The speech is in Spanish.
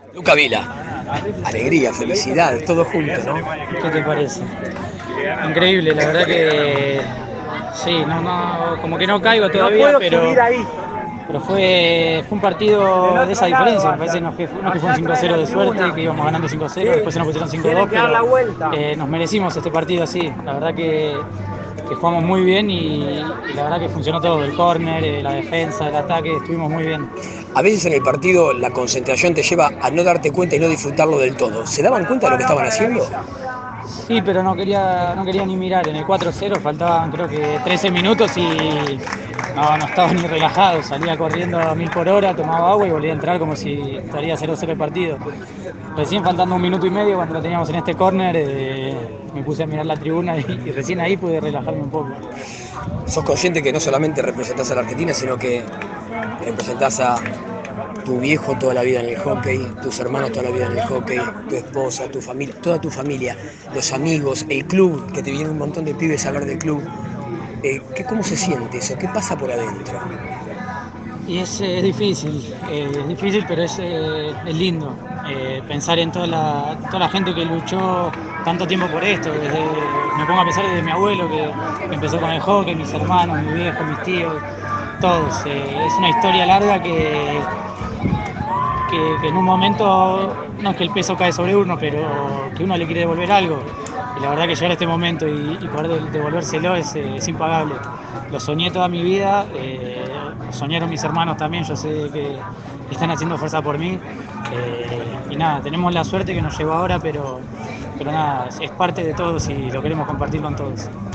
Luca Vila, alegría, felicidad, todo junto, ¿no? ¿Qué te parece? Increíble, la verdad que sí, como que no caigo todavía, pero fue un partido de esa diferencia. Me parece no que fue un 5-0 de suerte, que íbamos ganando 5-0, después se nos pusieron 5-2, pero nos merecimos este partido así. La verdad que jugamos muy bien y la verdad que funcionó todo, el córner, la defensa, el ataque, estuvimos muy bien. A veces en el partido la concentración te lleva a no darte cuenta y no disfrutarlo del todo. ¿Se daban cuenta de lo que estaban haciendo? Sí, pero no quería ni mirar. En el 4-0 faltaban creo que 13 minutos y no estaba ni relajado. Salía corriendo a 1000 por hora, tomaba agua y volvía a entrar como si estaría 0-0 el partido. Recién faltando un minuto y medio cuando lo teníamos en este córner, me puse a mirar la tribuna y recién ahí pude relajarme un poco. Sos consciente que no solamente representás a la Argentina, sino que representás a tu viejo toda la vida en el hockey, tus hermanos toda la vida en el hockey, tu esposa, tu familia, toda tu familia, los amigos, el club, que te viene un montón de pibes a hablar del club. ¿Cómo se siente eso? ¿Qué pasa por adentro? Y es difícil, pero es lindo pensar en toda la gente que luchó tanto tiempo por esto. Me pongo a pensar desde mi abuelo que empezó con el hockey, mis hermanos, mi viejo, mis tíos, todos. Es una historia larga que en un momento, no es que el peso cae sobre uno, pero que uno le quiere devolver algo. Y la verdad que llegar a este momento y poder devolvérselo es impagable. Lo soñé toda mi vida, soñaron mis hermanos también, yo sé que están haciendo fuerza por mí. Y nada, tenemos la suerte que nos llegó ahora, pero nada, es parte de todos y lo queremos compartir con todos.